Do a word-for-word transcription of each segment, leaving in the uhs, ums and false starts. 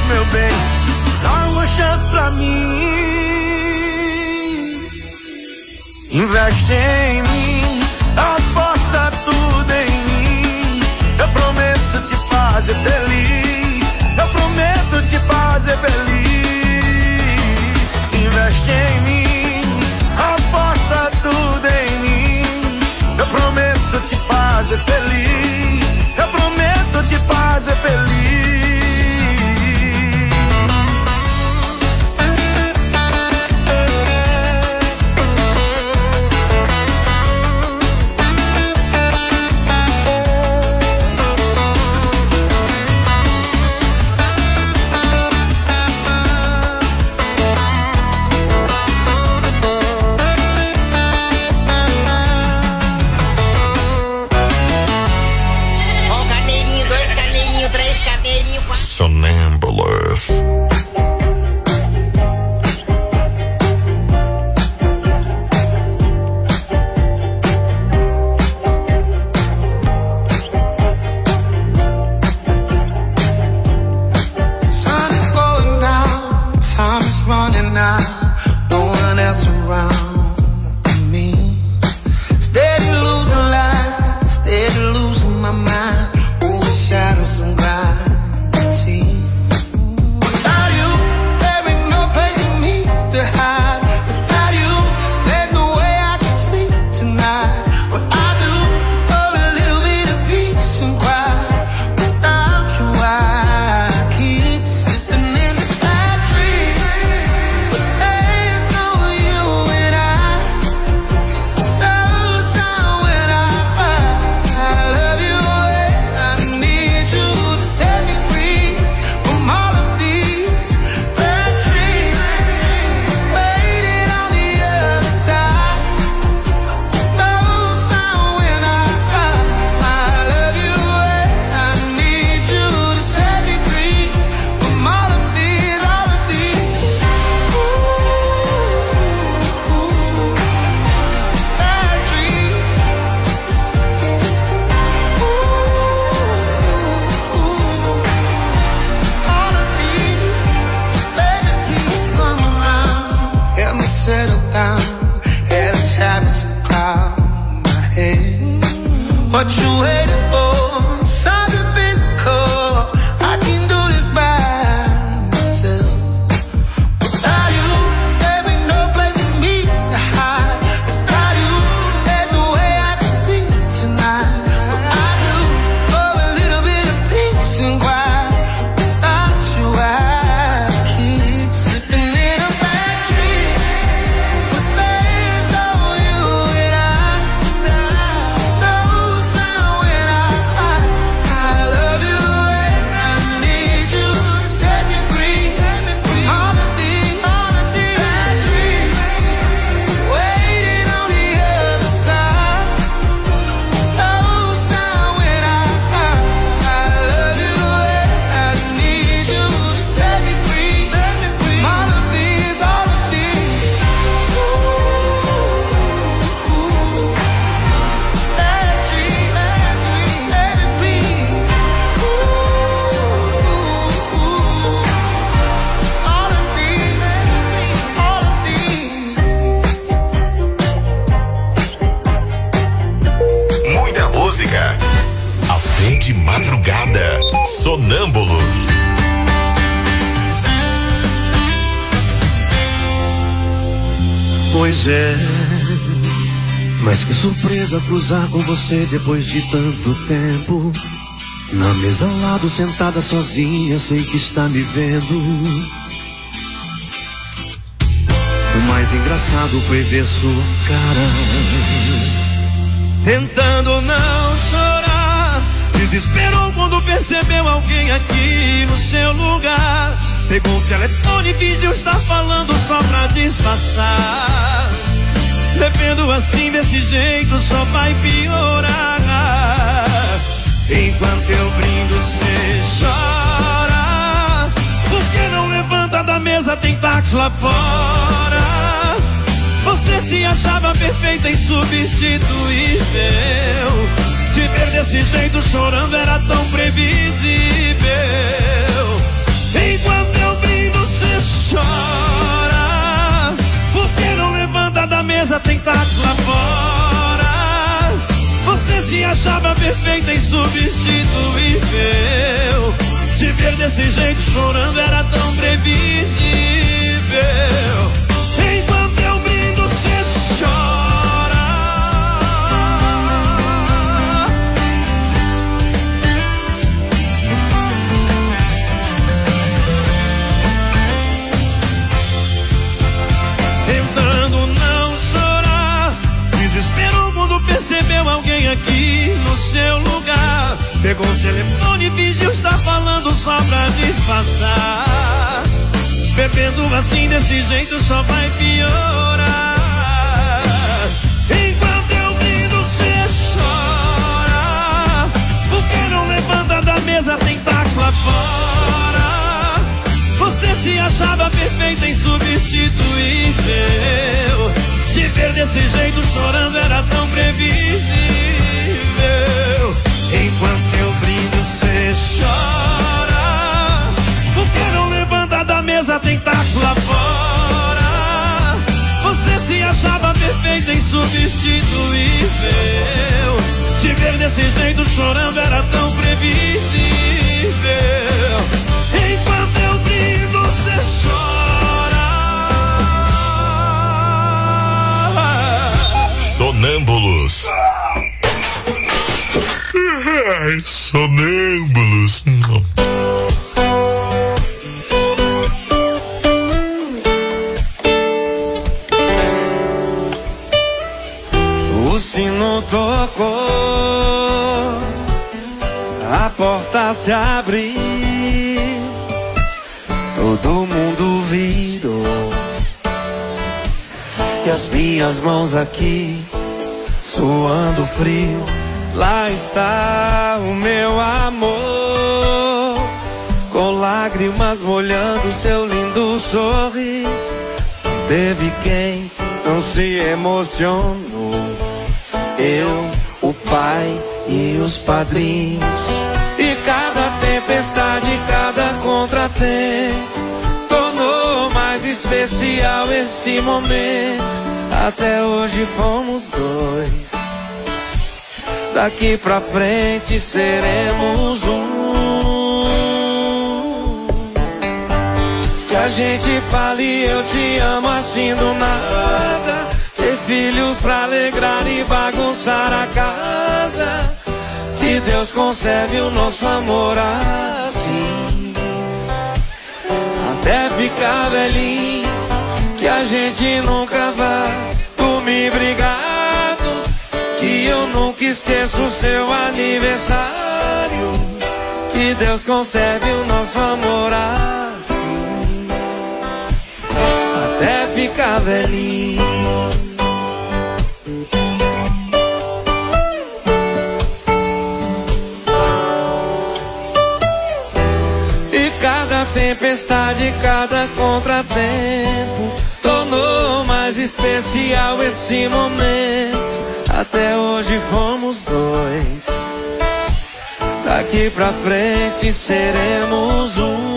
meu bem, dá uma chance pra mim. Investe em mim, aposta tudo em mim. Eu prometo te fazer feliz, eu prometo te fazer feliz. Investe em mim, aposta tudo em mim. Eu prometo te fazer feliz, eu prometo te fazer feliz. Sonâmbulos. Sonâmbulos. Pois é, mas que surpresa cruzar com você depois de tanto tempo. Na mesa ao lado, sentada sozinha, sei que está me vendo. O mais engraçado foi ver sua cara, tentando não chorar. Desesperou quando percebeu alguém aqui no seu lugar. Pegou o telefone e fingiu estar falando só pra disfarçar. Bebendo assim desse jeito só vai piorar. Enquanto eu brindo cê chora. Por que não levanta da mesa, tem táxi lá fora. Você se achava perfeita e insubstituível. Te ver desse jeito chorando era tão previsível. Enquanto achava perfeita, insubstituível. Te ver desse jeito chorando era tão previsível. Enquanto eu brindo, cê chora. Tentando não chorar, desespero, o mundo percebeu alguém aqui no seu lugar. Pegou o telefone e fingiu estar falando só pra disfarçar. Bebendo assim desse jeito só vai piorar. Enquanto eu brindo, cê chora. Porque não levanta da mesa, tem táxi lá fora. Você se achava perfeita, insubstituível. Te ver desse jeito chorando era tão previsível. Enquanto eu brindo, cê chora. Porque não levanta da mesa, tem táxi lá fora. Você se achava perfeita, insubstituível. Te ver desse jeito chorando era tão previsível. Enquanto eu brindo, cê chora. Sonâmbulos. Ai, sonâmbulos. O sino tocou, a porta se abriu, todo mundo virou, e as minhas mãos aqui suando frio. Lá está o meu amor, com lágrimas molhando seu lindo sorriso. Teve quem não se emocionou, eu, o pai e os padrinhos. E cada tempestade, cada contratempo tornou mais especial esse momento. Até hoje fomos dois, daqui pra frente seremos um. Que a gente fale eu te amo assim do nada. Ter filhos pra alegrar e bagunçar a casa. Que Deus conserve o nosso amor assim, até ficar velhinho. Que a gente nunca vá dormir brigados. Que eu nunca esqueço o seu aniversário. Que Deus conserve o nosso amor assim, até ficar velhinho. E cada tempestade, cada contratempo tornou mais especial esse momento. Até hoje fomos dois, daqui pra frente seremos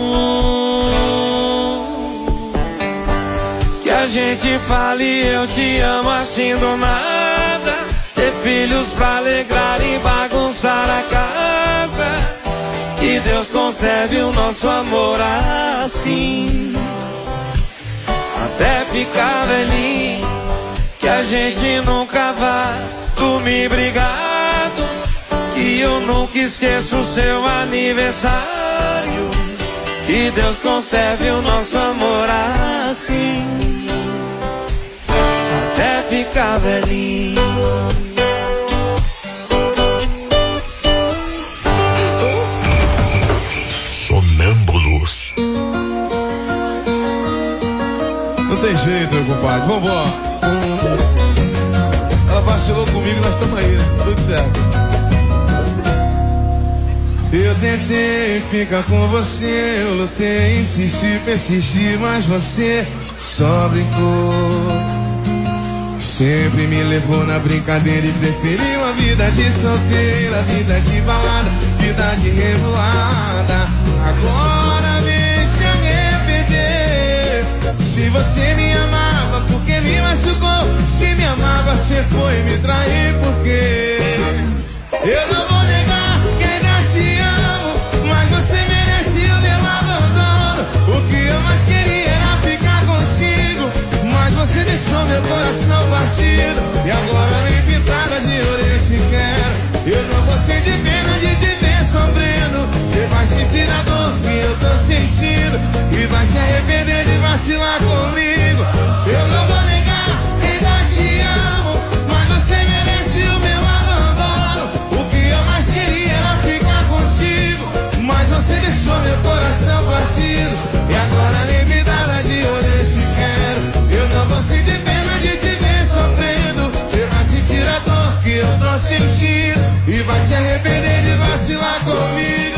um. Que a gente fale eu te amo assim do nada. Ter filhos pra alegrar e bagunçar a casa. Que Deus conserve o nosso amor assim, até ficar velhinho. Que a gente nunca vá dormir brigados. Que eu nunca esqueço o seu aniversário. Que Deus conserve o nosso amor assim, até ficar velhinho. Sonâmbulos. Não tem jeito, meu compadre, vambora. Ela vacilou comigo e nós estamos aí, né? Tudo certo. Eu tentei ficar com você, eu lutei, insisti, persisti, mas você só brincou. Sempre me levou na brincadeira e preferiu a vida de solteira, vida de balada, vida de revoada. Agora vem se arrepender. Se você me amava, porque me machucou? Se me amava, você foi me trair, por quê? Eu não vou negar que ainda te amo, mas você merece o meu abandono. O que eu mais queria era ficar contigo, mas você deixou meu coração partido. E agora nem pintada de ouro eu te quero. Eu não vou sentir pena de te ver sofrendo. Você vai sentir a dor que eu tô sentindo e vai se arrepender de vacilar comigo. Eu não vou negar que ainda te amo, mas você merece o meu abandono. O que eu mais queria era ficar contigo, mas você deixou meu coração partido. E agora nem pintada de ouro eu te quero. Eu não vou sentir pena de te ver sofrendo. Você vai sentir a dor que eu tô sentindo e vai se arrepender de vacilar comigo.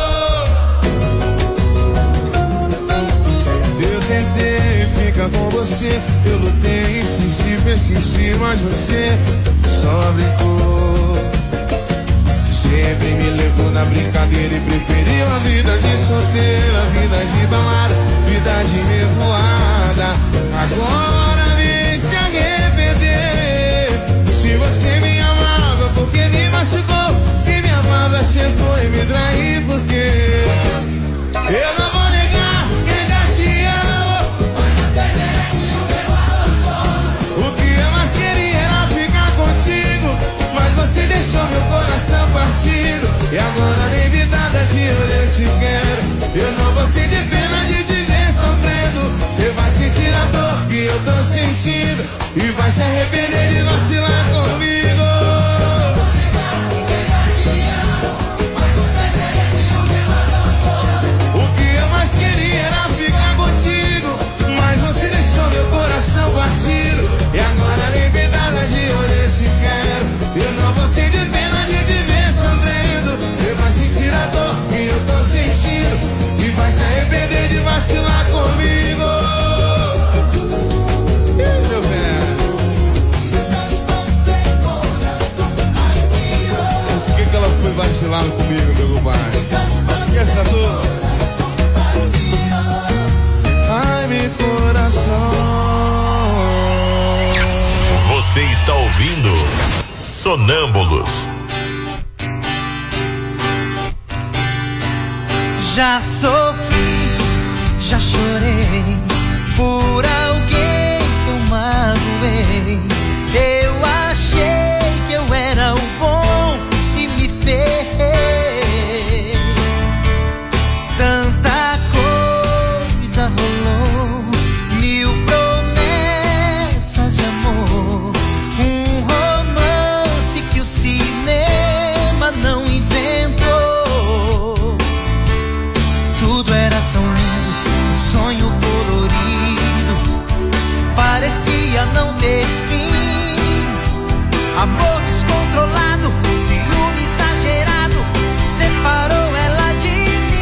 Eu tentei ficar com você, eu lutei, insisti, persisti, mas você só brincou. Sempre me levou na brincadeira e preferiu a vida de solteira, a vida de balada, vida de revoada. Agora vem se arrepender. Se você me amava, porque me machucou. Se me amava, você foi me trair, porque eu não vou negar que ainda te amo, mas você merece o meu abandono. O que eu mais queria era ficar contigo, mas você deixou meu coração partido. E agora nem vidada de ouro eu te quero. Eu não vou sentir pena de te ver sofrendo. Você vai sentir a dor que eu tô sentindo e vai se arrepender de vacilar comigo. O que eu mais queria era ficar contigo, mas você deixou meu coração partido. E agora nem vidada de ouro eu te quero. Eu não vou sentir pena de te ver sofrendo. Você vai sentir a dor que eu tô sentindo e vai se arrepender de vacilar comigo. Ih, meu velho. Por que que ela foi vacilar comigo, meu compadre? Esqueça tudo. Ai, meu coração. Você está ouvindo Sonâmbulos. Já sofri, já chorei por alguém que eu magoei. Eu achei que eu era o bom e me ferrei. Tanta coisa rolou, mil promessas de amor, um romance que o cinema não inventou. Tudo era tão lindo, um sonho colorido, parecia não ter fim. Amor descontrolado, ciúme exagerado, separou ela de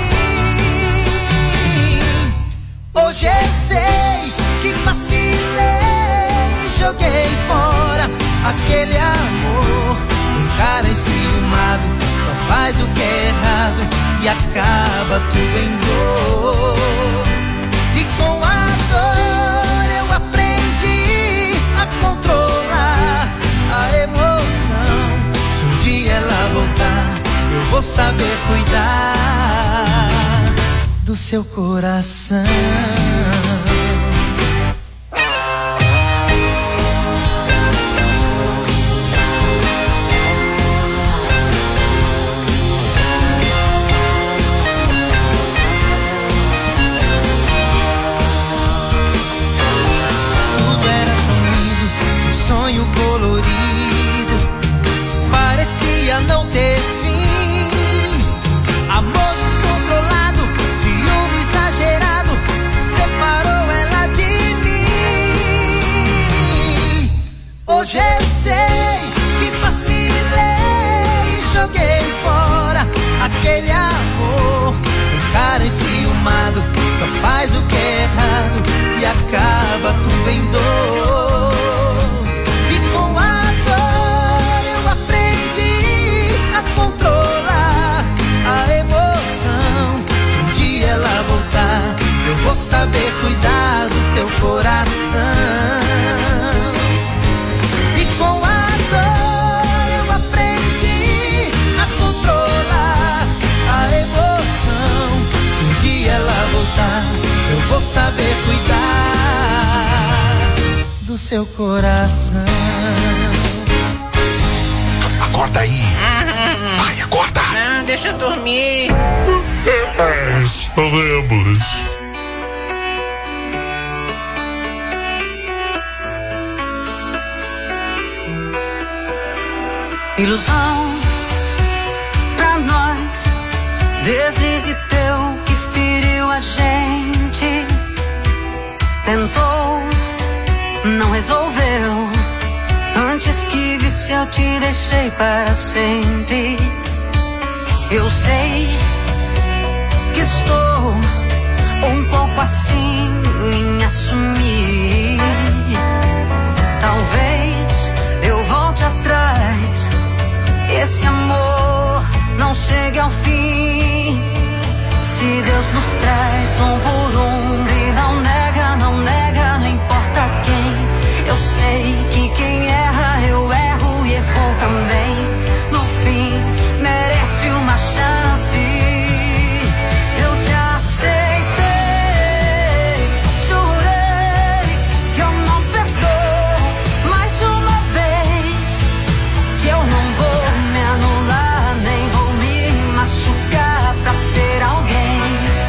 mim. Hoje eu sei que vacilei, joguei fora aquele amor. Um cara enciumado só faz o que é errado e acaba tudo em dor. E com a dor eu aprendi a controlar a emoção. Se um dia ela voltar, eu vou saber cuidar do seu coração. Colorido, parecia não ter fim. Amor descontrolado, ciúme exagerado, separou ela de mim. Hoje eu sei que vacilei, joguei fora aquele amor. Um cara enciumado só faz o que é errado e acaba tudo em dor. Controlar a emoção. Se um dia ela voltar, eu vou saber cuidar do seu coração. E com a dor eu aprendi do seu coração. Acorda aí. Vai, acorda. Não, deixa eu dormir. É, sonâmbulos. Ilusão pra nós, deslize teu que feriu a gente. Tentou, não resolveu. Antes que visse eu te deixei para sempre. Eu sei que estou um pouco assim em assumir. Talvez eu volte atrás, esse amor não chegue ao fim. Se Deus nos traz um por um e não nega, não nega, não importa quem. Eu sei que quem erra, eu erro e errou também. No fim, merece uma chance. Eu te aceitei, jurei que eu não perdoo mais uma vez. Que eu não vou me anular, nem vou me machucar pra ter alguém,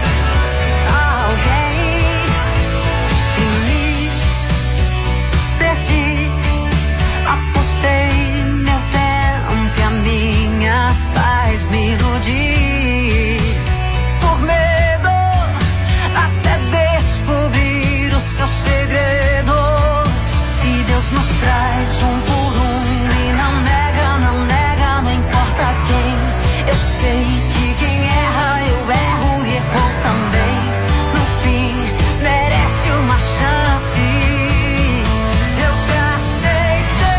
alguém. E me perdi, apostei meu tempo e a minha paz me iludi. Por medo até descobrir o seu segredo. Se Deus nos traz um por um e não nega, não nega, não importa quem. Eu sei que quem erra, eu erro e errou também. No fim, merece uma chance. Eu te aceitei,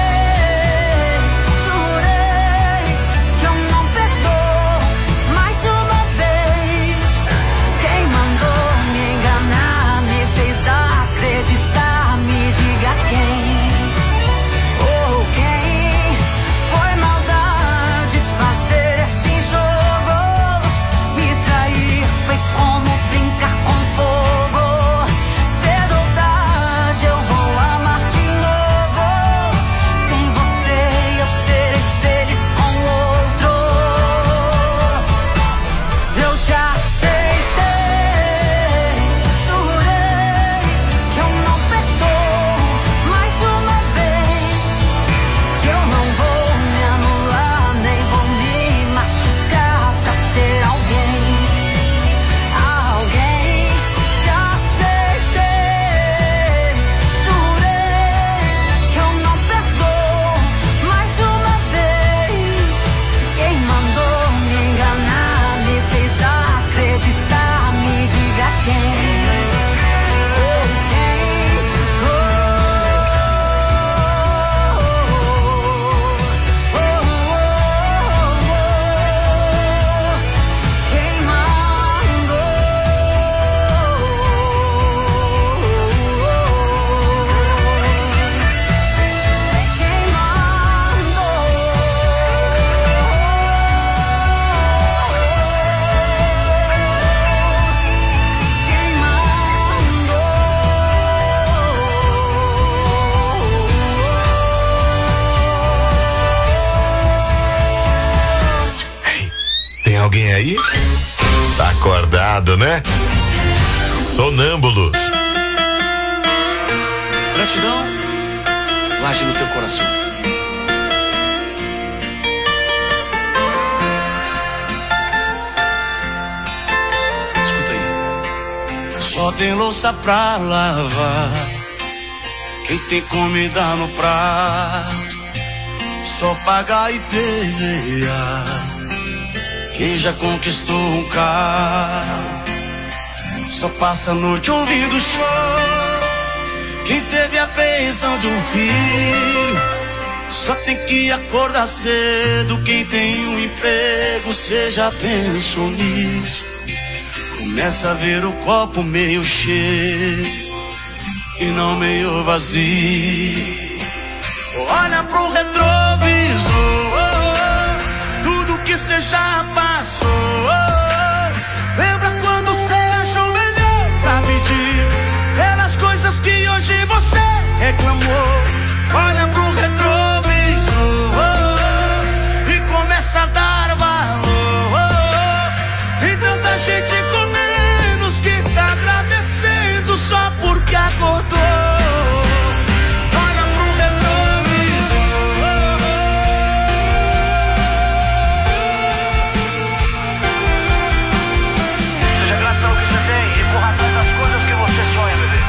jurei que eu não perdoo mais uma vez. Quem mandou me enganar, me fez acreditar, me diga quem. Ou quem foi maldade fazer esse jogo? Me trair foi como brincar com fogo. Cedo ou tarde eu vou amar de novo. Sem você eu serei feliz com outro. Eu te aceitei, jurei que eu não perdoo mais uma vez. Que eu não vou me anular, nem vou me machucar pra ter alguém, alguém. Te aceitei, jurei que eu não perdoo mais uma vez. Quem mandou me enganar, me fez acreditar, me diga quem. Ou quem, oh, oh, oh, oh, quem mandou, quem mandou, quem Ei, tem alguém aí? Tá acordado, né? Sonâmbulos. Gratidão, guarde no teu coração. Escuta aí. Só tem louça pra lavar, quem tem comida no prato, só pagar e perder. Quem já conquistou um carro, só passa a noite ouvindo choro. Quem teve a bênção de um filho, só tem que acordar cedo. Quem tem um emprego, cê já pensou nisso? Começa a ver o copo meio cheio e não meio vazio. Olha pro retrovisor, tudo que cê já passou. Lembra quando cê achou melhor pra pedir pelas coisas que hoje você reclama? reclamou. Olha pro retrovisor e começa a dar valor. Tem tanta gente com menos que tá agradecendo só porque acordou. Olha pro retrovisor. Seja grato ao que você tem e corra atrás das coisas que você sonha, bebê.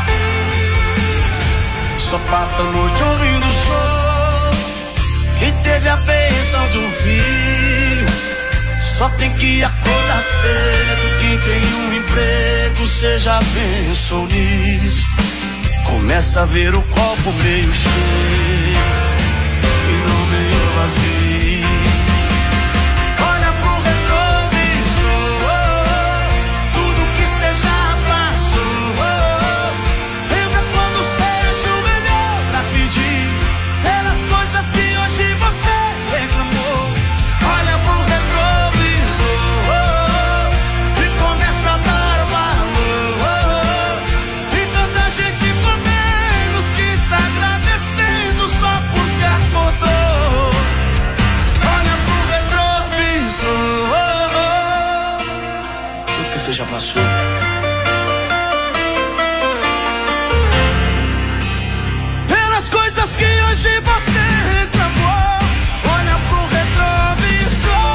Só passa a noite ouvindo o som que teve a bênção de um filho. Só tem que acordar cedo. Quem tem um emprego, seja bênção nisso. Começa a ver o copo meio cheio e não meio vazio. Olha pro retrovisor, tudo que cê já passou. Lembra quando seja o melhor pra pedir pelas coisas que hoje você reclamou. Olha pro retrovisor e começa a dar valor. E tanta gente com menos que tá agradecendo só porque acordou. Olha pro retrovisor, tudo que você já passou. Pelas coisas que hoje você reclamou. Olha pro retrovisor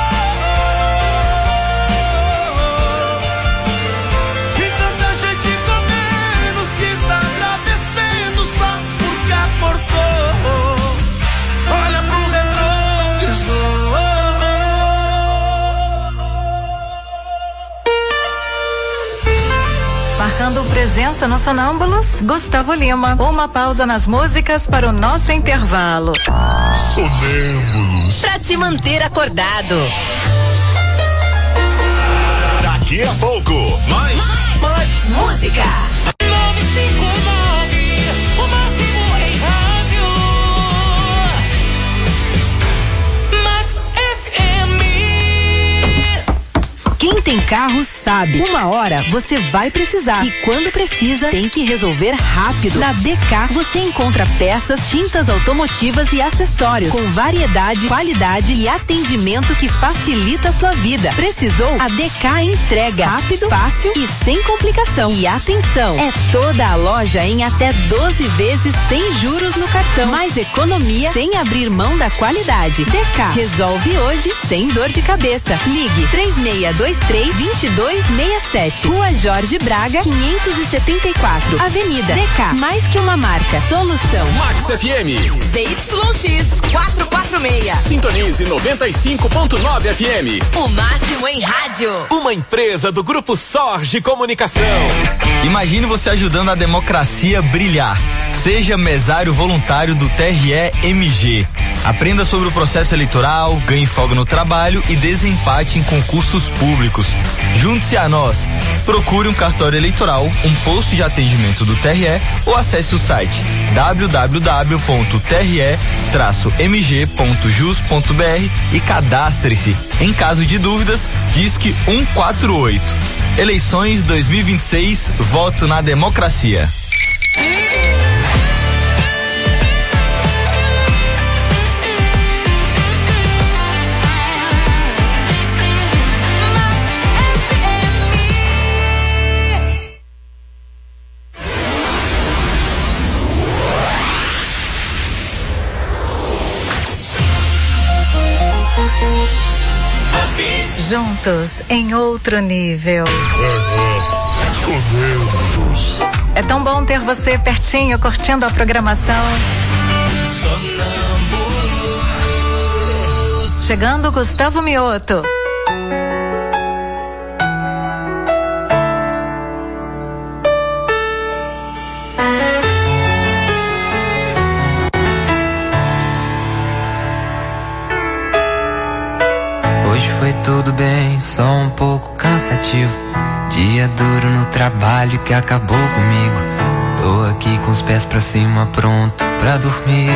e tanta gente com menos que tá agradecendo só porque acordou. Olha pro retrovisor. Marcando presença no Sonâmbulos, Gustavo Lima. Uma pausa nas músicas para o nosso intervalo. Sonâmbulos. Pra te manter acordado. Daqui a pouco, mais. Mais música. nove cinco nove, o máximo em rádio. Max F M. Quem tem carro sabe, uma hora você vai precisar e quando precisa tem que resolver rápido. Na D K você encontra peças, tintas automotivas e acessórios com variedade, qualidade e atendimento que facilita a sua vida. Precisou? A D K entrega rápido, fácil e sem complicação. E atenção, é toda a loja em até doze vezes sem juros no cartão. Mais economia sem abrir mão da qualidade. D K resolve hoje sem dor de cabeça. Ligue três seis dois três, dois dois seis sete. Rua Jorge Braga, quinhentos e setenta e quatro. Avenida D K, mais que uma marca. Solução. Max F M. Z Y X quatrocentos e quarenta e seis. Sintonize noventa e cinco ponto nove F M. O máximo em rádio. Uma empresa do Grupo Sorge Comunicação. Imagine você ajudando a democracia brilhar. Seja mesário voluntário do T R E M G. Aprenda sobre o processo eleitoral, ganhe folga no trabalho e desempate em concursos públicos. Junte-se a nós. Procure um cartório eleitoral, um posto de atendimento do T R E ou acesse o site w w w ponto t r e traço m g ponto jus ponto b r e cadastre-se. Em caso de dúvidas, disque um quatro oito. Eleições dois mil e vinte e seis, voto na democracia. Juntos em outro nível. É tão bom ter você pertinho, curtindo a programação. Chegando Gustavo Mioto. Foi tudo bem, só um pouco cansativo. Dia duro no trabalho que acabou comigo. Tô aqui com os pés pra cima, pronto pra dormir.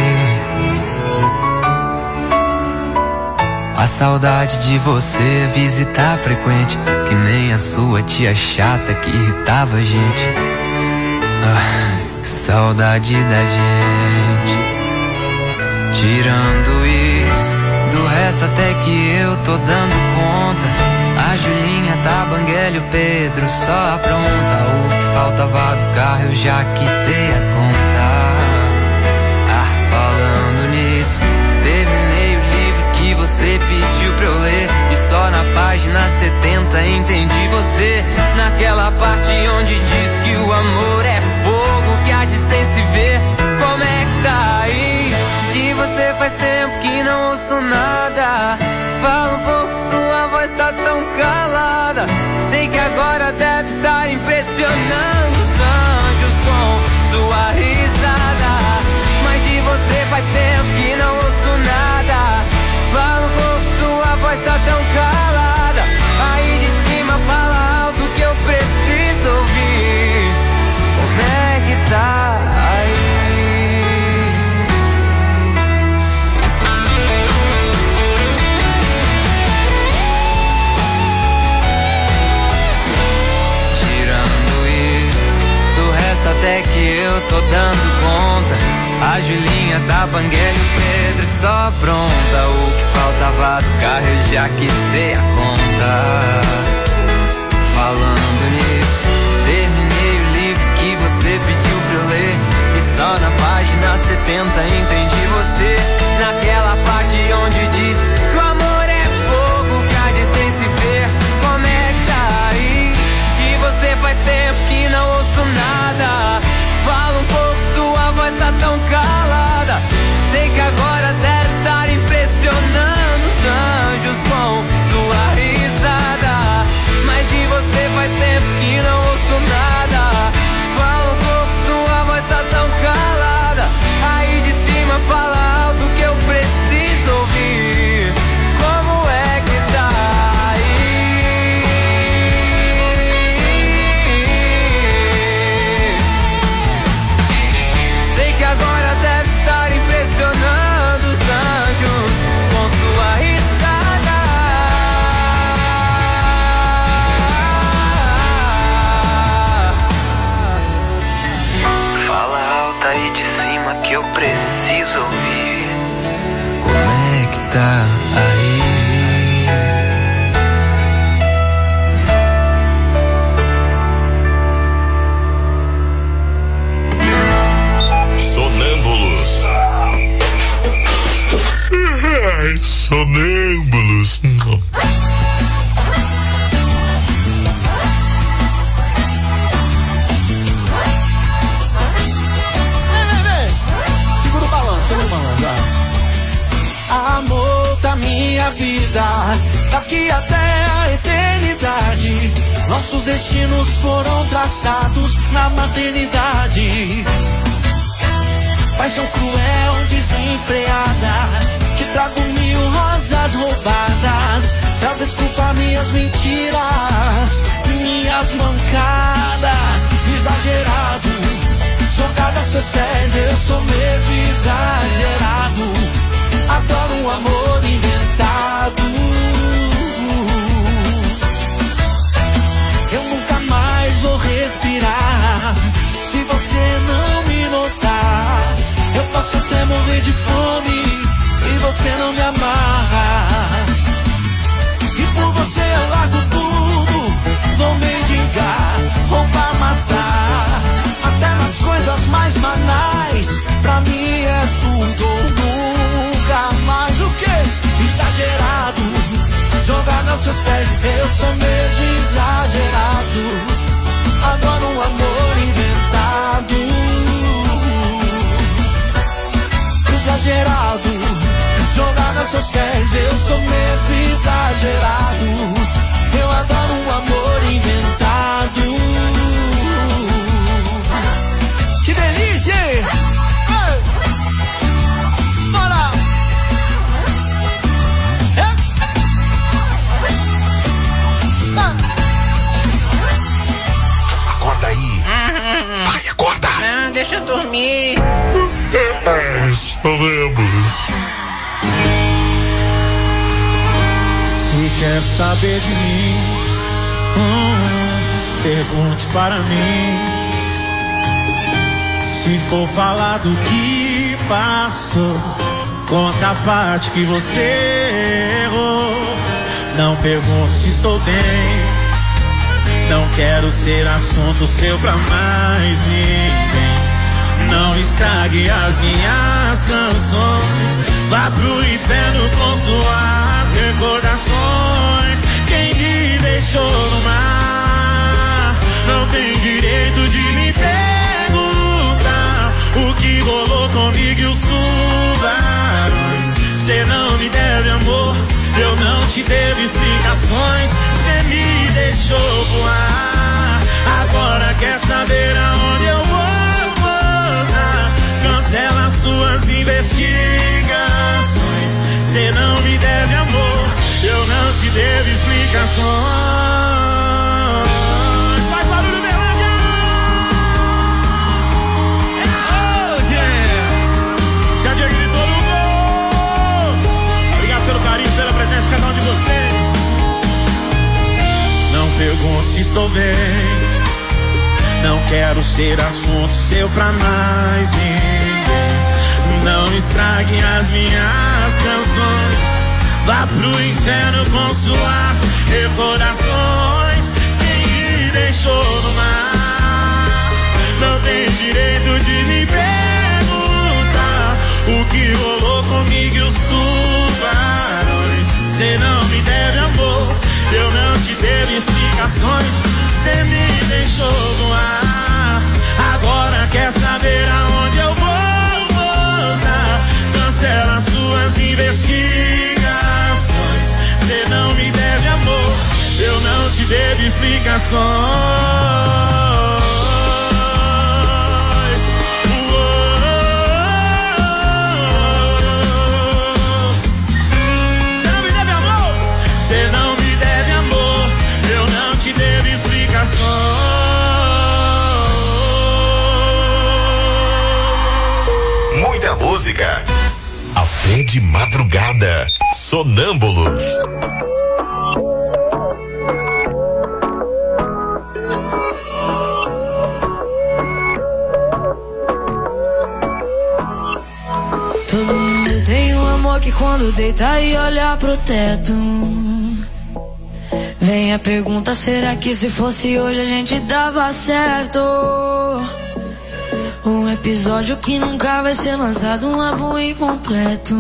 A saudade de você visitar frequente, que nem a sua tia chata que irritava a gente. Ah, que saudade. saudade da gente. Tirando isso, do resto até que eu tô dando conta. A Julinha tá banguela e o Pedro só apronta. O que faltava do carro eu já quitei a conta. Ah, falando nisso, terminei o livro que você pediu pra eu ler. E só na página setenta entendi você. Naquela parte onde diz que o amor é fogo que há de sem se ver. Como é que tá aí? De você faz tempo que não ouço nada. Fala um pouco, sua voz tá tão calada. Sei que agora deve estar impressionando os anjos com sua risada. Mas de você faz tempo que não ouço nada. Fala um pouco, sua voz tá tão calada. Aí de cima fala alto que eu preciso ouvir. Como é que tá aí? Até que eu tô dando conta. A Julinha tá banguela e o Pedro só pronta. O que faltava do carro eu já quitei a conta. Falando nisso, terminei o livro que você pediu pra eu ler. E só na página setenta entendi você. Naquela parte onde diz que o amor é fogo que há de sem se ver. Como é que tá aí? De você faz tempo que não ouço nada. Fala um pouco, sua voz tá tão calada. Sei que agora deve estar impressionando os anjos com sua risada. Mas de você faz tempo que não ouço nada. Fala um pouco, sua voz tá tão calada. Aí de cima fala alto que eu preciso ouvir. Como é que tá aí? Que agora deve estar impressionando os anjos com sua risada. Fala alto aí de cima que eu preciso ouvir. Como é que tá aí? Ai, sonâmbulos. Vem, vem, vem. Segura o balanço, segura o balanço. Amor da minha vida, daqui até a eternidade. Nossos destinos foram traçados na maternidade. Paixão cruel, desenfreada. Te trago mil rosas roubadas pra desculpar minhas mentiras, minhas mancadas. Exagerado, jogado a seus pés, eu sou mesmo exagerado. Adoro um amor inventado. Eu nunca mais vou respirar se você não me notar. Eu posso até morrer de fome se você não me amarra. E por você eu largo tudo. Vou mendigar, roubar, matar. Até nas coisas mais banais. Pra mim é tudo ou nunca mais. O quê? Exagerado, jogar nos seus pés. Eu sou mesmo exagerado. Adoro um amor inventado. Exagerado, jogar nos seus pés, eu sou mesmo exagerado. Eu adoro um amor inventado. Que delícia! Ei! Bora! É? Ah. Acorda aí! Vai, acorda! Não, deixa eu dormir. Sonâmbulos. Se quer saber de mim, hum, pergunte para mim. Se for falar do que passou, conta a parte que você errou. Não pergunto se estou bem, não quero ser assunto seu pra mais ninguém. Não estrague as minhas canções, vá pro inferno com suas recordações. Quem me deixou no mar não tem direito de me perguntar o que rolou comigo e os tubarões. Cê não me deve amor, eu não te devo explicações. Cê me deixou voar, agora quer saber aonde eu vou pousar. Cancela suas investigações. Cê não me deve amor, eu não te devo explicações. Faz barulho, Berlândia! Oh, yeah! Se a Dia gritou no gol. Obrigado pelo carinho, pela presença de cada um de vocês. Não pergunto se estou bem, não quero ser assunto seu pra mais ninguém. Não estrague as minhas canções, vá pro inferno com suas recordações. Quem me deixou no mar não tem direito de me perguntar o que rolou comigo e os tubarões. Cê não me deve amor, eu não te devo explicações. Cê me deixou no ar, agora quer saber aonde eu vou pousar. Cancela suas investigações. Cê não me deve amor, eu não te devo explicações. Cê não me deve amor, cê não me deve amor, eu não te devo explicações. Muita música até de madrugada. Sonâmbulos. Todo mundo tem um amor que quando deita e olha pro teto, vem a pergunta, será que se fosse hoje a gente dava certo? Um episódio que nunca vai ser lançado, um álbum incompleto.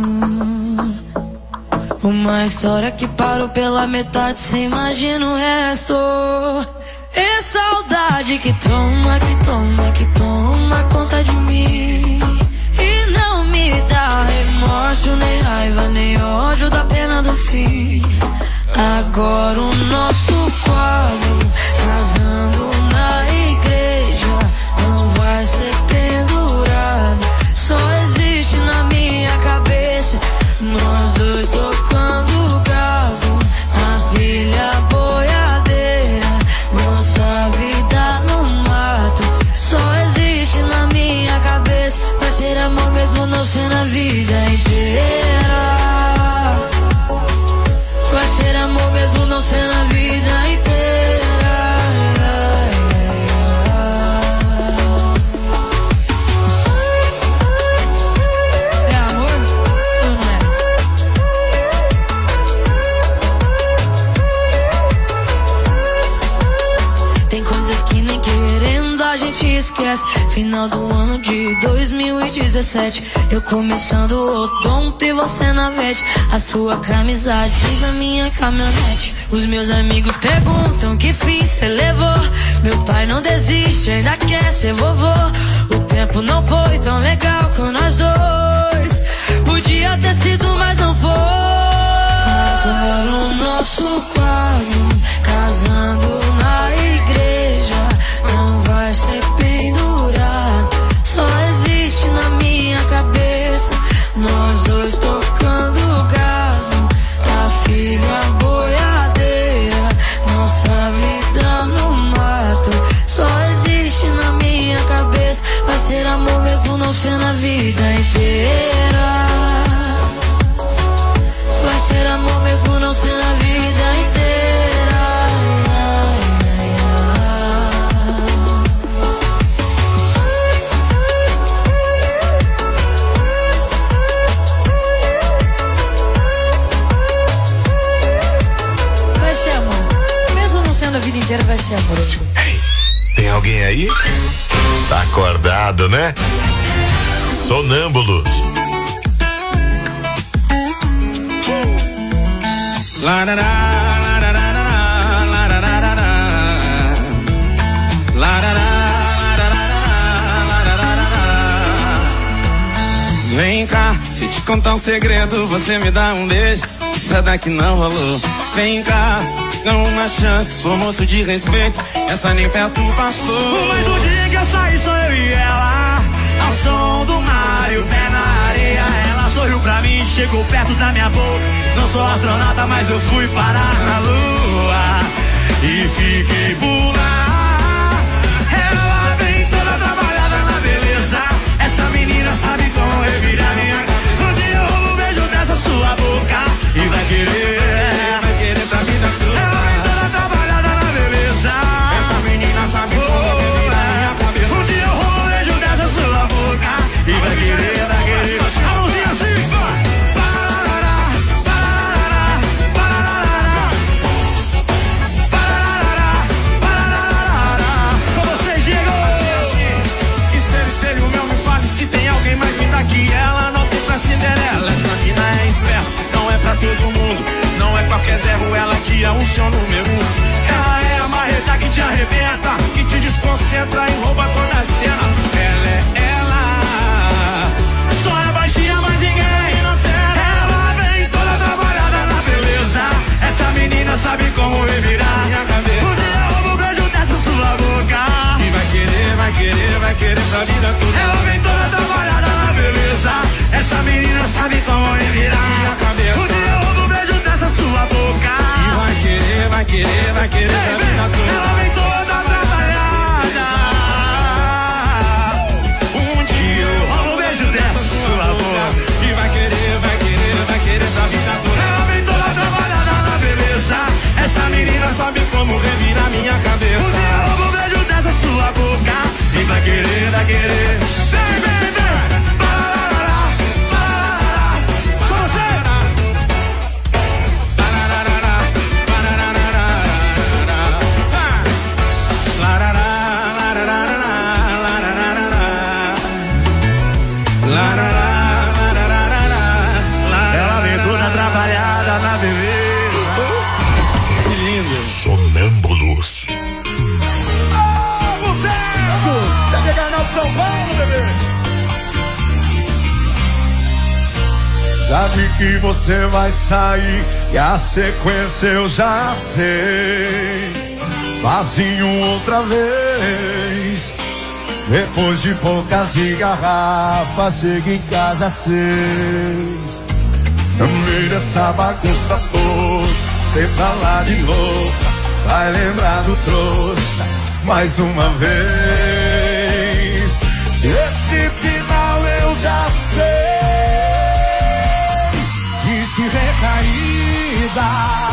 Uma história que parou pela metade, cê imagina o resto. É saudade que toma, que toma, que toma conta de mim. E não me dá remorso, nem raiva, nem ódio da pena do fim. Agora o nosso quadro, casando na igreja, não vai ser pendurado, só existe na minha cabeça. Nós dois tocando gado, a filha boiadeira, nossa vida no mato, só existe na minha cabeça. Vai ser amor mesmo não ser na vida inteira. Vai ser amor mesmo não ser na vida inteira. É amor ou não é? Tem coisas que nem querendo a gente esquece. Final do ano de dois mil e dezessete, eu começando o odonto e você na vete. A sua camisa diz na minha caminhonete. Os meus amigos perguntam que fim cê levou. Meu pai não desiste, ainda quer ser vovô. O tempo não foi tão legal com nós dois, podia ter sido, mas não foi. Agora o nosso quadro, casando na igreja, não vai ser pendurado, só existe na minha cabeça. Nós dois tocando gado, a filha boiadeira, nossa vida no mato, só existe na minha cabeça. Vai ser amor mesmo não ser na vida inteira. Vai ser amor mesmo não ser na vida inteira. inteiro vai ser amor. Ei, tem alguém aí? Tá acordado, né? Sonâmbulos. Vem cá, se te contar um segredo, você me dá um beijo. Essa daqui não rolou. Vem cá, dá uma chance, sou moço de respeito. Essa nem perto passou. Mas o dia que eu saí sou eu e ela, ao som do mar e o pé na areia. Ela sorriu pra mim, chegou perto da minha boca. Não sou astronauta, mas eu fui parar na lua e fiquei por lá. Ela vem toda trabalhada na beleza. Essa menina sabe como revirar minha cabeça. Um dia eu roubo um beijo dessa sua boca e vai querer, vai querer pra vida toda. Ela vem toda trabalhada na beleza. Essa menina sabe como revirar minha cabeça. Um dia eu roubo um beijo dessa sua boca e vai querer, vai querer. A mãozinha assim, vai. Que ela não tem pra Cinderela. Essa mina é esperta, não é pra todo mundo. Não é qualquer Zé Ruela que é um seu número um. Ela é a marreta que te arrebenta, que te desconcentra e rouba toda a cena. Ela é ela, só é baixinha, mas ninguém inocente. Ela vem toda trabalhada na beleza. Essa menina sabe como revirar minha cabeça. Um dia eu roubo um beijo dessa sua boca e vai querer, vai querer, vai querer pra vida toda. Ela vem toda trabalhada na beleza. Essa menina sabe como revirar minha cabeça. Um dia eu roubo um beijo dessa sua boca e vai querer, vai querer, vai querer pra vida toda. Ela vem toda trabalhada. Um dia eu roubo um beijo dessa sua boca e vai querer, vai querer, vai querer pra vida toda. Ela vem toda trabalhada na beleza. Essa menina sabe como revirar minha cabeça. Um dia eu roubo um beijo dessa sua boca e vai querer, vai querer. Vem, vem, vem. Ela vem toda trabalhada na beleza. Que lindo. Sonâmbulos. Ah, boteco! Você quer ganhar de São Paulo, bebê? Já vi que você vai sair e a sequência eu já sei. Vazio outra vez. Depois de poucas garrafas, chega em casa às seis. No meio dessa bagunça toda, cê tá lá de novo. Vai lembrar do trouxa mais uma vez. Esse final eu já sei. Diz que recaída,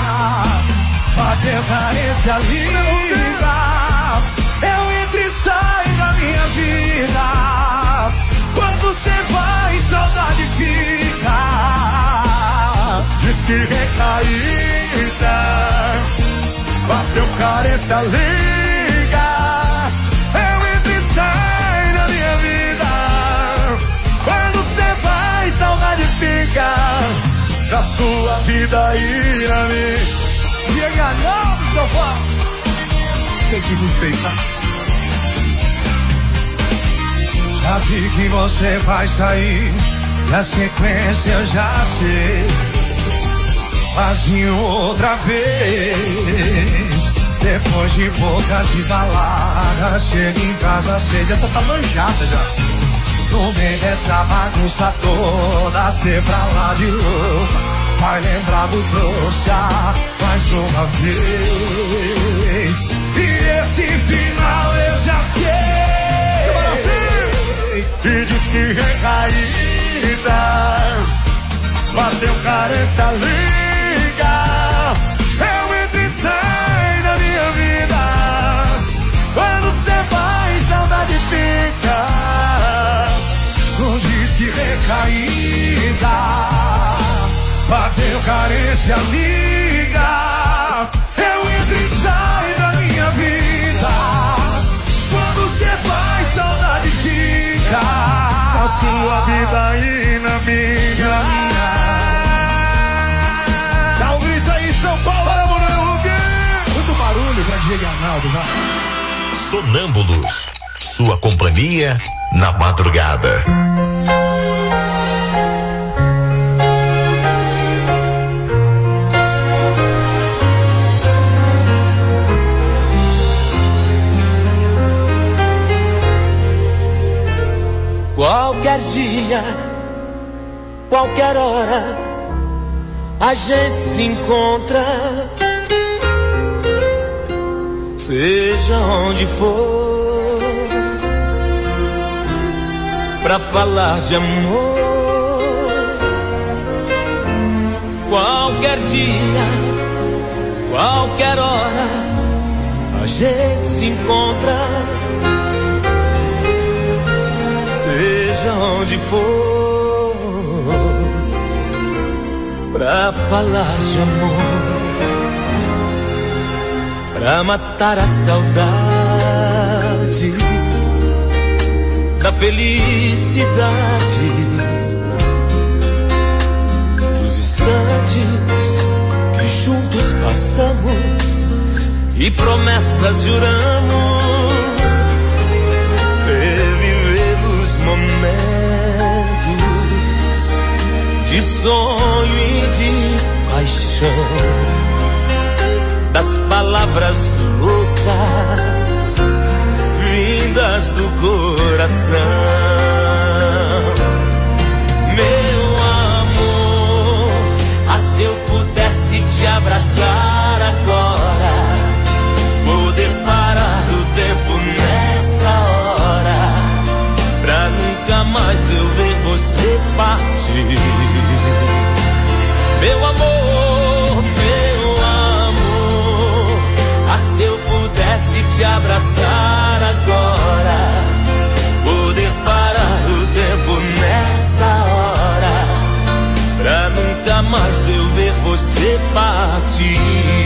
bateu carência linda. Eu entro e saio da minha vida. Quando cê vai, saudade fica. Diz que recaída, bateu carência liga. Eu entro e saio da minha vida. Quando cê vai, saudade fica. Da sua vida e na minha. Chega não, sofá. Tem que respeitar. Já vi que você vai sair, e a sequência eu já sei. Vazio outra vez. Depois de bocas de balada, chega em casa às seis. Essa tá manjada já. No meio dessa bagunça toda, cê pra lá de novo. Vai lembrar do trouxa mais uma vez. E esse final eu já sei. E diz que recaída, bateu carência liga. Eu entro e saio da minha vida. Quando cê vai, saudade fica. Não diz que recaída, bateu carência liga. Eu entro e saio da minha vida. sua vida aí na minha. Dá um grito aí, São Paulo, muito barulho pra Diego Arnaldo, vai. Sonâmbulos, sua companhia na madrugada. Qualquer dia, qualquer hora, a gente se encontra, seja onde for, pra falar de amor. Qualquer dia, qualquer hora, a gente se encontra, seja onde for, pra falar de amor, pra matar a saudade da felicidade, dos instantes que juntos passamos e promessas juramos. Momentos de sonho e de paixão, das palavras loucas vindas do coração. Meu amor, ah, se eu pudesse te abraçar agora, poder parar o tempo nessa hora, pra nunca mais eu ver você partir. Meu amor, meu amor, ah, se eu pudesse te abraçar agora, poder parar o tempo nessa hora, pra nunca mais eu ver você partir.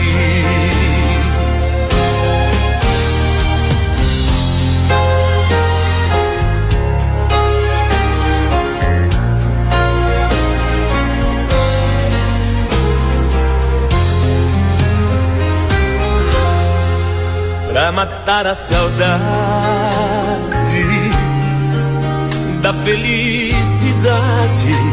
Pra matar a saudade da felicidade,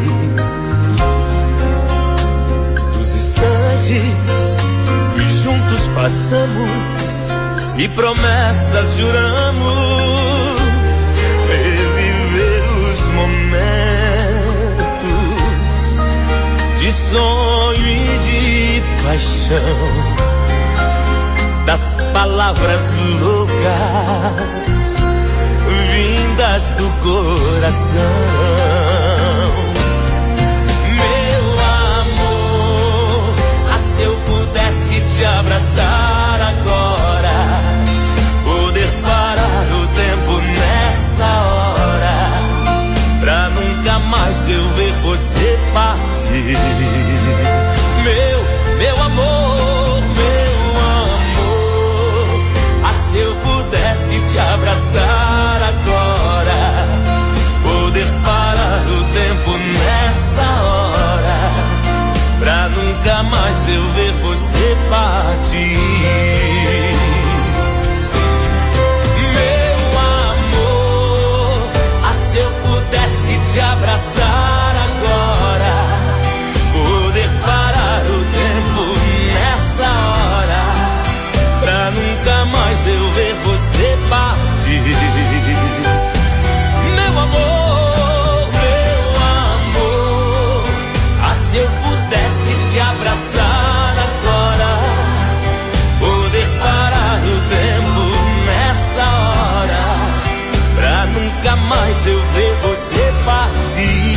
dos instantes que juntos passamos e promessas juramos, reviver os momentos de sonho e de paixão, das palavras loucas vindas do coração. Meu amor, ah, se eu pudesse te abraçar agora, poder parar o tempo nessa hora, pra nunca mais eu ver você partir. Meu, meu amor, se eu pudesse te abraçar agora, poder parar o tempo nessa hora, pra nunca mais eu ver você partir. Meu amor, ah, se eu pudesse te abraçar agora, poder parar o tempo nessa hora, pra nunca mais eu ver você partir. Meu amor, meu amor, ah, se eu pudesse te abraçar agora, poder parar o tempo nessa hora, pra nunca mais eu ver você partir.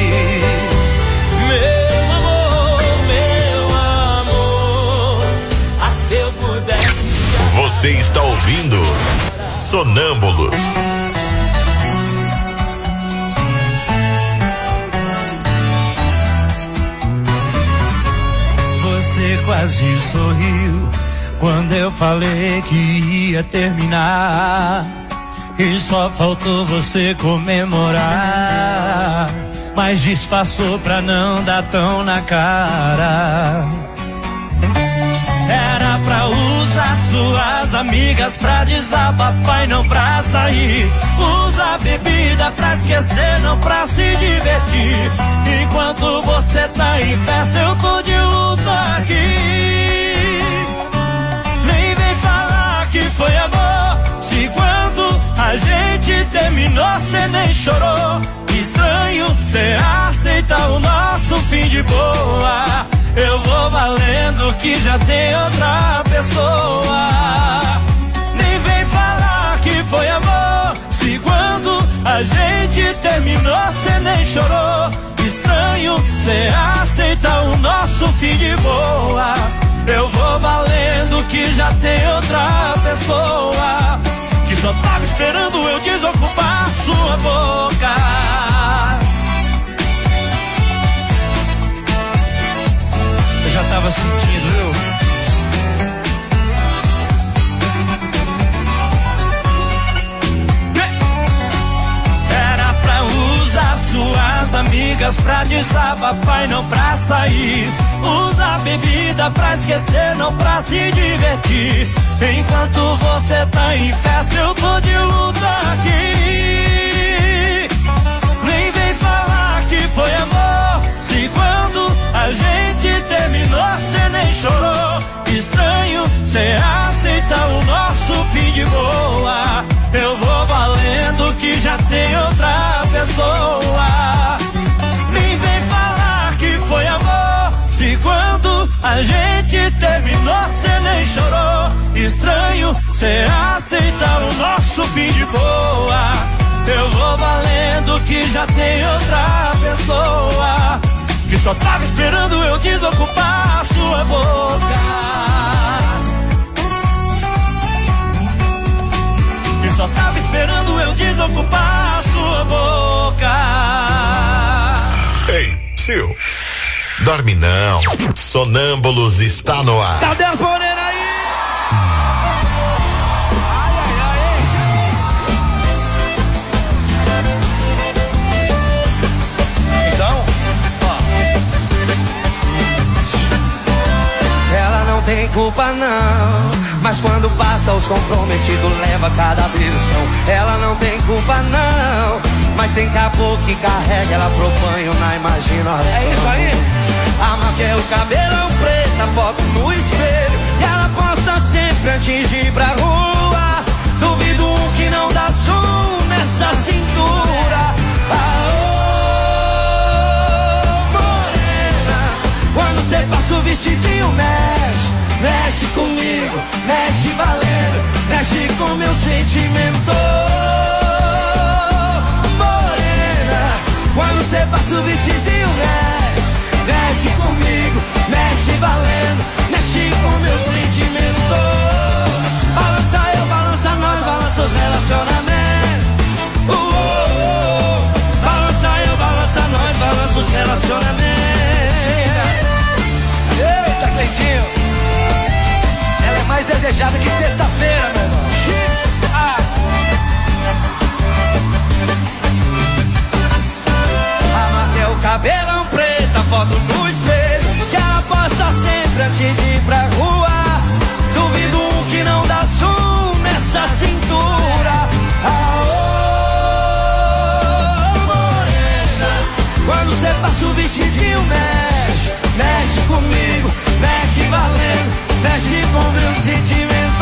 Meu amor, meu amor, ah, se eu pudesse. Você está ouvindo Sonâmbulos. Você quase sorriu quando eu falei que ia terminar. e só faltou você comemorar, mas disfarçou pra não dar tão na cara. Era pra usar suas amigas pra desabafar e não pra sair. Usa a bebida pra esquecer, não pra se divertir. Enquanto você tá em festa, eu tô de luta aqui. Nem vem falar que foi amor, se quando a gente terminou cê nem chorou. Estranho, cê aceita o nosso fim de boa. Eu vou valendo que já tem outra pessoa. Nem vem falar que foi amor, se quando a gente terminou cê nem chorou. Estranho, cê aceita o nosso fim de boa. Eu vou valendo que já tem outra pessoa, que só tava esperando eu desocupar sua boca. Eu já tava sentindo, viu? Era pra usar suas amigas pra desabafar e não pra sair. Usa a bebida pra esquecer, não pra se divertir. Enquanto você tá em festa, eu tô de luta aqui. Nem vem falar que foi amor, se quando a gente terminou cê nem chorou. Estranho, cê aceita o nosso fim de boa. Eu vou valendo que já tem outra pessoa. Nem vem falar que foi amor, se quando a gente terminou cê nem chorou. Estranho, cê aceita o nosso fim de boa. Eu vou valendo que já tem outra pessoa, que só tava esperando eu desocupar sua boca. Que só tava esperando eu desocupar sua boca. Ei, Sil, dorme não. Sonâmbulos está no ar. Cadê as morenas aí? Tem culpa não, mas quando passa os comprometidos leva cada vez não. Ela não tem culpa não, mas tem caboclo que carrega ela pro banho na imaginação. É isso aí. A maquiagem, o cabelão preto, a foto no espelho, e ela posta sempre antes de ir pra rua. Duvido um que não dá zoom nessa cintura. Aô, morena, quando cê passa o vestidinho mexe. Mexe comigo, mexe valendo, mexe com meu sentimento. Morena, quando cê passa o vestidinho mexe. Mexe comigo, mexe valendo, mexe com meu sentimento. Balança eu, balança nós, balança os relacionamentos. Uh, uh, uh. Balança eu, balança nós, balança os relacionamentos. Eita, Cleitinho, mais desejada que sexta-feira, meu irmão. Ah. Amarrei o cabelão preto, a foto no espelho, que ela posta sempre antes de ir pra rua. Duvido um que não dá zoom nessa cintura. Aô, morena, quando cê passa o vestidinho mexe. Mexe comigo, mexe valendo, mexe com meu sentimento.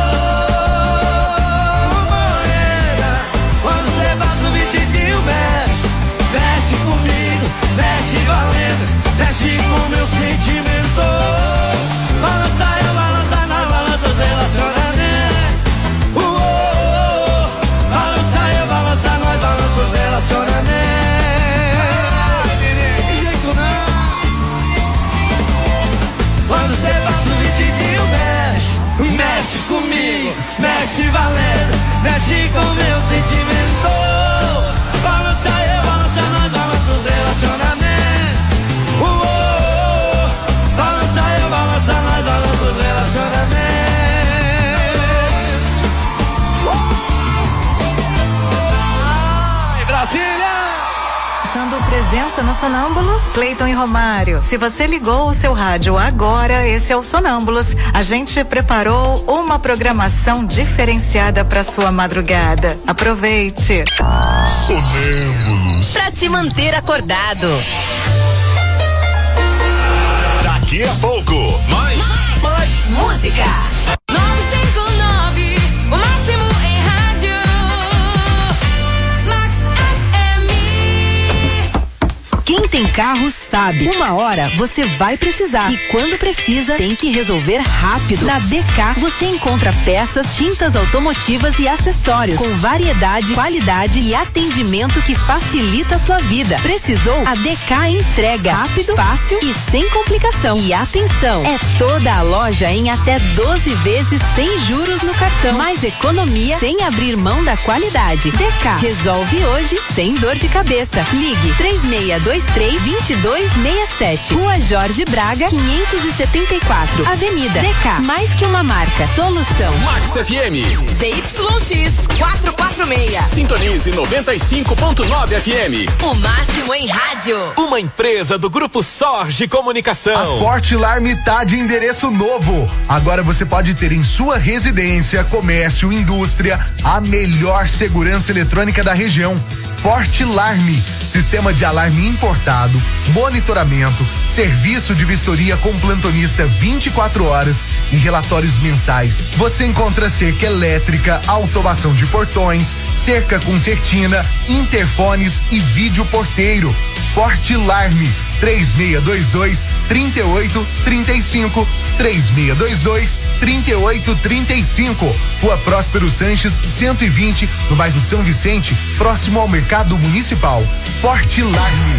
Morena, quando cê passa o vestidinho mexe. Mexe comigo, mexe valendo, mexe com meu sentimento. Balança eu, balança nós, balança os relacionamentos. Uh, uh, uh. Balança eu, balança nós, balança os relacionamentos. Quando cê passa o vestidinho mexe, mexe comigo. Marcando presença no Sonâmbulos, Cleiton e Romário. Se você ligou o seu rádio agora, esse é o Sonâmbulos. A gente preparou uma programação diferenciada para sua madrugada. Aproveite. Sonâmbulos. Pra te manter acordado. Daqui a pouco, mais. Mais, mais. Música. nove cinco nove, o máximo em rádio. Max F M. Quem tem carro sabe. Uma hora você vai precisar. E quando precisa, tem que resolver rápido. Na D K você encontra peças, tintas automotivas e acessórios com variedade, qualidade e atendimento que facilita a sua vida. Precisou? A D K entrega rápido, fácil e sem complicação. E atenção, é toda a loja em até doze vezes sem juros no cartão. Mais economia sem abrir mão da qualidade. D K resolve hoje sem dor de cabeça. Ligue três seis dois três, dois dois seis sete. Rua Jorge Braga, quinhentos e setenta e quatro. Avenida D K. Mais que uma marca. Solução. Max F M. Z Y X quatrocentos e quarenta e seis. Sintonize noventa e cinco ponto nove F M. O máximo em rádio. Uma empresa do Grupo Sorge Comunicação. A Fortilarme tá de endereço novo. Agora você pode ter em sua residência, comércio, indústria, a melhor segurança eletrônica da região. Fortilarme, sistema de alarme importado, monitoramento, serviço de vistoria com plantonista vinte e quatro horas e relatórios mensais. Você encontra cerca elétrica, automação de portões, cerca com certina, interfones e vídeo porteiro. Fortilarme, três seis dois dois, três oito três cinco, três seis dois dois, três oito três cinco. Rua Próspero Sanches, cento e vinte, no bairro São Vicente, próximo ao Mercado Municipal. Fortilarme.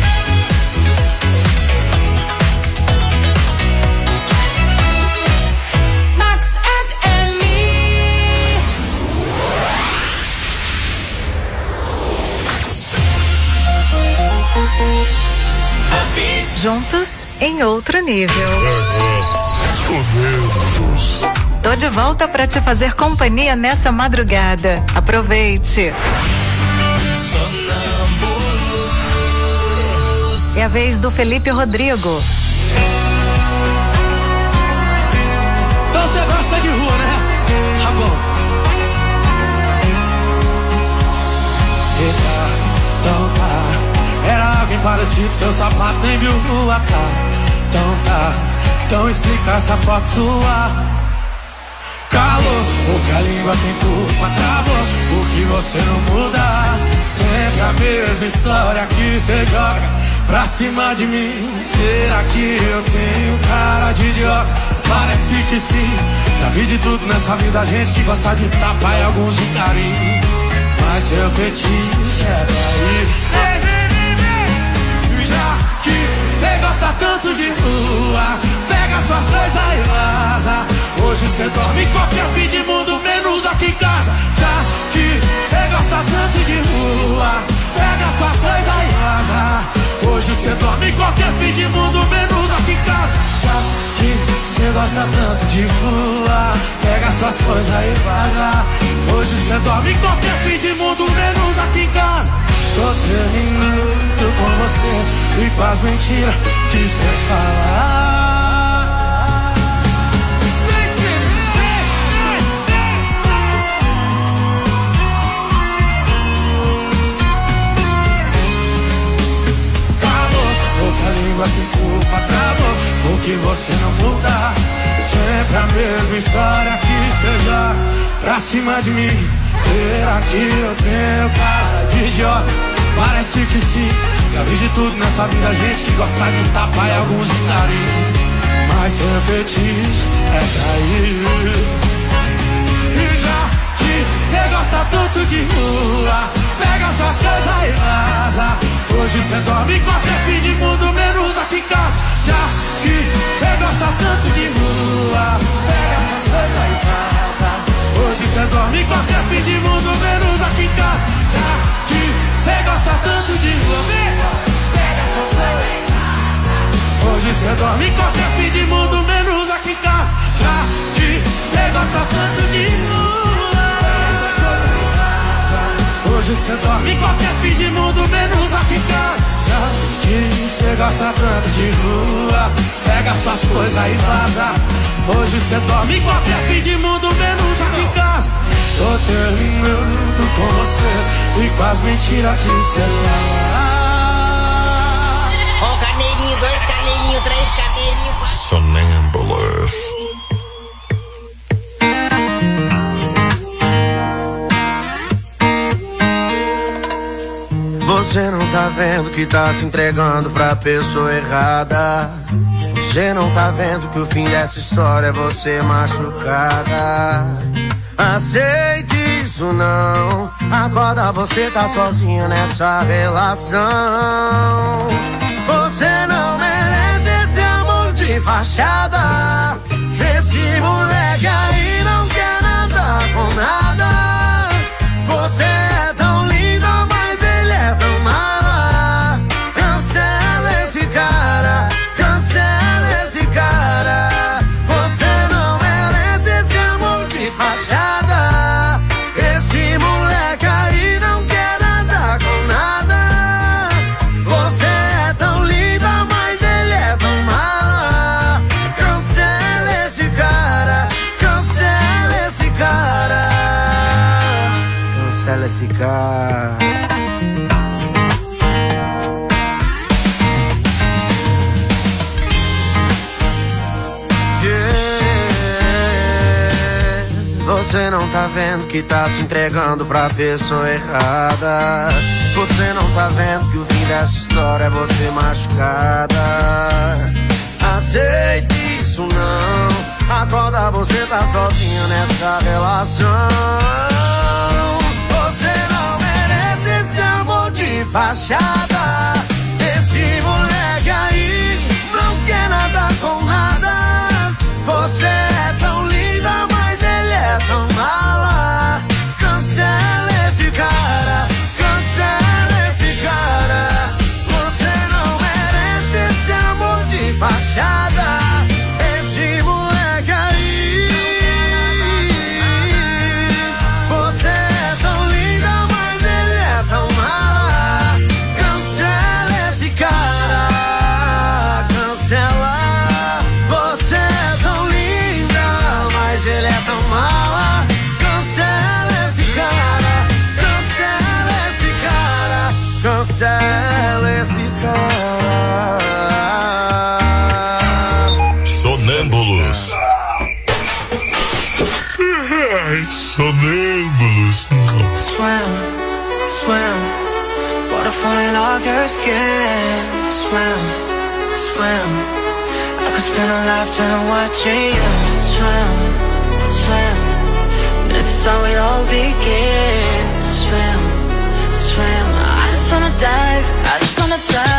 Max F M. Juntos em outro nível. Tô de volta para te fazer companhia nessa madrugada. Aproveite. É a vez do Felipe Rodrigo. Então você gosta de rua, né? Tá bom. Eita, então tá. Era alguém parecido, seu sapato nem viu rua, tá? Então tá. Então explica essa foto sua. Calor, porque a língua tem culpa, travou. O que você não muda. Sempre a mesma história que você joga pra cima de mim. Será que eu tenho cara de idiota? Parece que sim. Já vi de tudo nessa vida, gente que gosta de tapa e alguns de carinho. Mas seu fetiche é daí. Vem, vem, vem, vem. Já que cê gosta tanto de rua, pega suas coisas e vaza. Hoje cê dorme em qualquer fim de mundo, menos aqui em casa. Já que cê gosta tanto de rua, pega suas coisas e vaza. Hoje cê dorme em qualquer fim de mundo, menos aqui em casa. Já que cê gosta tanto de rua, pega suas coisas e vaza. Hoje cê dorme em qualquer fim de mundo, menos aqui em casa. Tô terminando com você e com as mentiras que cê fala. Língua que culpa travou, o que você não muda. Sempre a mesma história que seja pra cima de mim. Será que eu tenho cara de idiota? Parece que sim. Já vi de tudo nessa vida, gente que gosta de tapa e alguns de carinho. Mas seu fetiche é cair. E já que cê gosta tanto de rua, pega suas coisas e vaza. Hoje cê dorme em qualquer fim de mundo, menos aqui em casa. Já que cê gosta tanto de rua, pega suas coisas e vaza. Hoje cê dorme em qualquer fim de mundo, menos aqui em casa. Já que cê gosta tanto de rua, pega suas coisas e vaza. Hoje cê dorme em qualquer fim de mundo, menos aqui em casa. Já que cê gosta tanto de rua, pega suas coisas e vaza. Hoje cê dorme em qualquer fim de mundo, menos aqui em casa. canto de rua. Pega suas coisas e vaza. Hoje cê dorme em qualquer fim de mundo, menos aqui em casa. Tô terminando com você e com as mentiras que cê fala. Um carneirinho, dois carneirinhos, três carneirinhos. Sonâmbulos. Você não tá vendo que tá se entregando pra pessoa errada. Você não tá vendo que o fim dessa história é você machucada. Aceite isso não. Acorda, você tá sozinha nessa relação. Você não merece esse amor de fachada. Esse moleque aí não quer nada com nada. Você é tão linda, mas ele é tão mala. Cancela esse cara, cancela esse cara. Você não merece esse amor de fachada. Esse moleque aí não quer nada com nada. Você é tão linda, mas ele é tão mala. Cancela esse cara, cancela esse cara. Cancela esse cara. Você não tá vendo que tá se entregando pra pessoa errada. Você não tá vendo que o fim dessa história é você machucada. Aceite isso não. Acorda, você tá sozinha nessa relação. Você não merece esse amor de fachada. Esse moleque aí não quer nada com nada. Você é tão linda, mas ele é tão mala. Cancela esse cara, cancela esse cara. Você não merece esse amor de fachada. Esse moleque aí. Você é tão linda, mas ele é tão mala. Cancela esse cara, cancela. Você é tão linda, mas ele é tão mala. Cancela esse cara, cancela esse cara, cancela esse cara. Sonâmbulos. Ai, sonâmbulos. Swim, swim, water falling off your skin. Swim, swim, I could spend a lifetime watching you swim, swim. This is how it all begins. Swim, swim, I just wanna dive, I just wanna dive.